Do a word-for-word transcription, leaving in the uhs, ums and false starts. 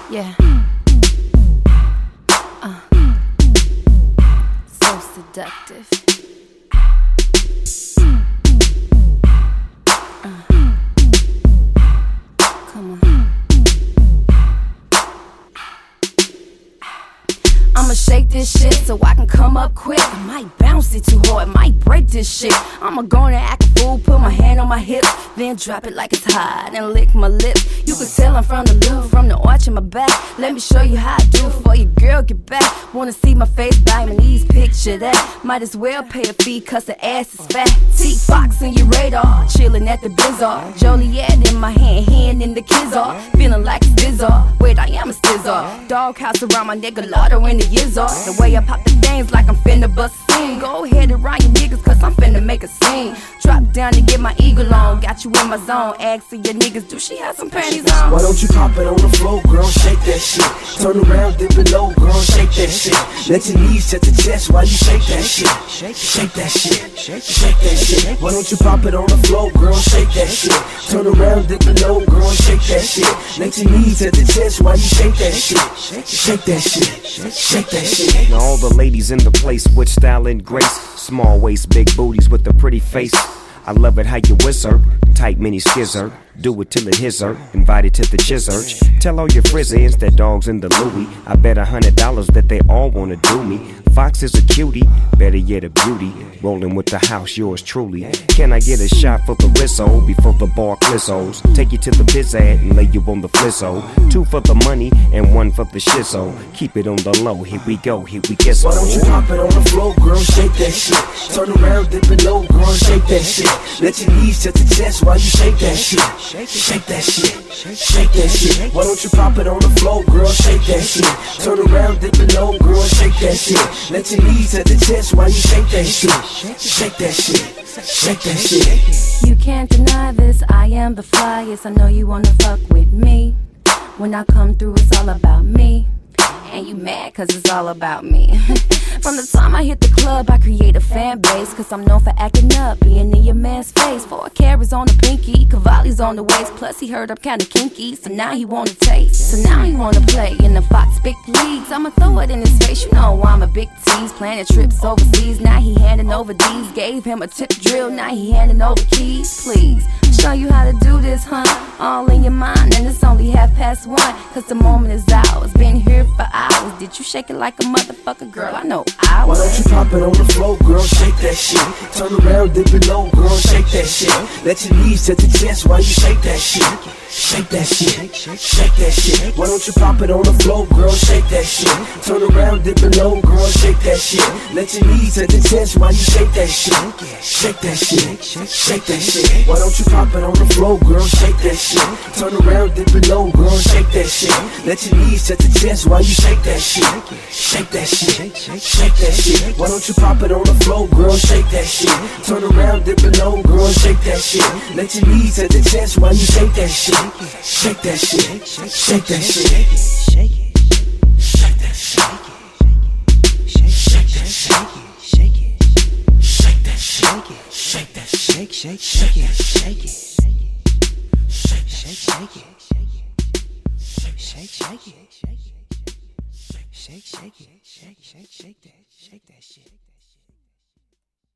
Yeah. Uh. So seductive. Uh. Come on. I'ma shake this shit so I can come up quick. I might bounce it too hard, might break this shit. I'ma go and act a fool, put my hand on my hip, then drop it like it's hot and lick my lips. You can tell I'm from the Louvre, from the arch in my back. Let me show you how I do before your girl get back. Wanna see my face, by my knees, picture that. Might as well pay a fee cause the ass is fat. T-Fox in your radar, chillin' at the Blizzard. Joliet in my hand, hand in the Kizzard. Feeling like it's bizarre, wait I am a stizzard. Doghouse around my nigga, Lotto in the Yizzard. The way I pop the things like I'm finna bust a scene. Go ahead and ride your niggas cause I'm finna make a scene. Drop down and get my eagle on, got you in my zone. Asking your niggas, do she have some panties on? Why don't you pop it on the floor, girl, shake that shit. Turn around, dip it low, girl, shake that shit. Let your knees touch the chest while you shake that shit. Shake that shit, shake that shit. Why don't you pop it on the floor, girl, shake that shit. Turn around, dip it low, girl, shake that shit. Let your knees touch the chest while you shake that shit. Shake that shit, shake that shit. Now all the ladies in the place with style and grace, small waist, big booties with a pretty face. I love it how you whisper, tight mini skizzer. Do it till it hits her, invited to the chizzurch. Tell all your frizzins that dogs in the Louis. I bet a hundred dollars that they all wanna do me. Fox is a cutie, better yet a beauty. Rolling with the house, yours truly. Can I get a shot for the Rizzo before the bar clizzos? Take you to the pizzad and lay you on the flizzo. Two for the money and one for the shizzo. Keep it on the low, here we go, here we get so. Why don't you pop it on the floor, girl, shake that shit. Turn around, dip it low, girl, shake that shit. Let your knees touch the chest while you shake that shit. Shake that shit, shake that shit. Why don't you pop it on the floor, girl, shake that shit. Turn around, dip it low, girl, shake that shit. Let your knees touch the chest while you shake that shit. Shake that shit, shake that shit. You can't deny this, I am the flyest. I know you wanna fuck with me. When I come through, it's all about me. And you mad cause it's all about me. From the time I hit the club, I create a fan base. Cause I'm known for acting up, being in your man's face. Four carats on the pinky, Cavalli's on the waist. Plus he heard I'm kinda kinky, so now he wanna taste. So now he wanna play in the Fox big leagues. I'ma throw it in his face, you know I'm a big tease. Planning trips overseas, now he handing over D's. Gave him a tip drill, now he handing over keys. Please, show you how to do this, huh? All in your mind, and it's only half past one. Cause the moment is ours, been here for hours. Did you shake it like a motherfucker, girl? I know I Why was. don't you pop it on the floor, girl, shake that shit. Turn around, dip it low, girl, shake that shit. Let your knees touch the chest while you shake that shit. Shake that shit, shake that shit. Why don't you pop it on the floor, girl, shake that shit. Turn around, dip it low, girl, shake that shit. Let your knees touch the chest while you shake that shit. Shake that shit, shake that shit. Why don't you pop it on the floor, girl, shake that shit. Turn around, dip it low, girl, shake that shit. Let your knees touch the chest while you shake that shit. Shake that shit, shake that shit. Why don't you pop it on the floor, girl, shake that shit. Turn around, dip it low, girl, shake that shit. Let your knees touch the chest while you shake that shit. Shake that shit, shake that shit. Shake it, shake that shit. Shake that shit, shake it, shake that shake it, shake that shake, shake, shake it, shake it, shake, shake, shake it, shake, shake, shake it, shake, shake it, shake, shake it, shake, shake, shake that, shake that shit.